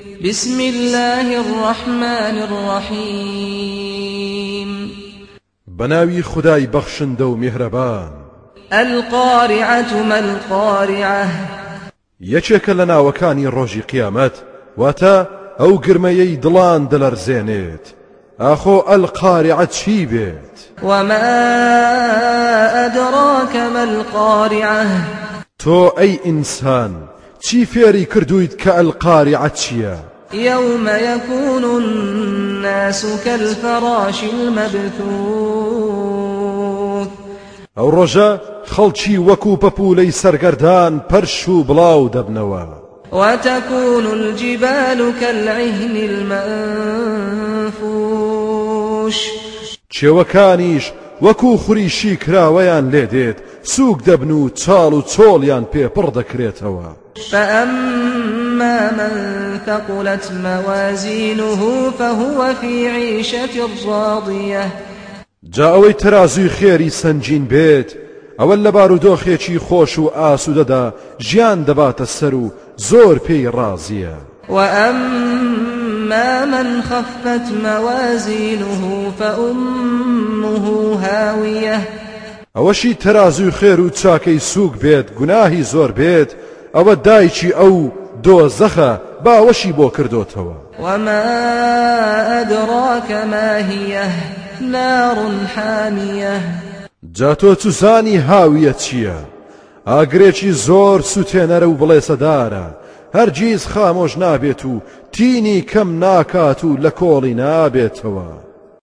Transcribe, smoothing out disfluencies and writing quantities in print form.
بسم الله الرحمن الرحيم بناوي خداي بخشند و مهربان القارعة ما القارعة یەکێکە لە ناوەکانی ڕۆژی قیامەت واتە ئەو گرمەیەی دڵان دەلەرزێنێت ئاخۆ ئەلقارعە چی بێت وما أدراك ما القارعة تۆ ئەی ئینسان چی فێری کردویت کە ئەلقارعە چییە يوم يكون الناس كالفراش المبثوث ئەو ڕۆژە خەڵکی وەکو پەپوولەی سەرگەردان پەرش و بڵاو دەبنەوە وتكون الجبال كالعهن المنفوش چێوەکانیش وەکو خوریشی کراوەیان لێ دێت سووک دەبن و چاڵ و چۆڵیان پێپڕ دەکرێتەوە فأما من ثقلت موازينه فهو في عيشة راضية جا ئەوەی تەرازووی خێری سەنجین بێت ئەوە لە بارودۆخێکی خۆش و ئاسوودەدا ژیان دەباتە سەر و زۆر پێی ڕازیە وأما من خفت موازينه فأمه هاوية ئەوەشی تەرازووی خێر و چاکەی سووک بێت گوناهی زۆر بێت ئەوە دایکی ئەو دۆزەخە باوەشی بۆ کردوتەوە وما أدراك ما هي نار حامية جا تۆ چوزانی هاویە چییە ئاگرێکی زۆر سوتێنەرە و بڵێسەدارە هەرگیز خامۆش نابێت و تینی کەم ناکات و لە کۆڵی نابێتەوە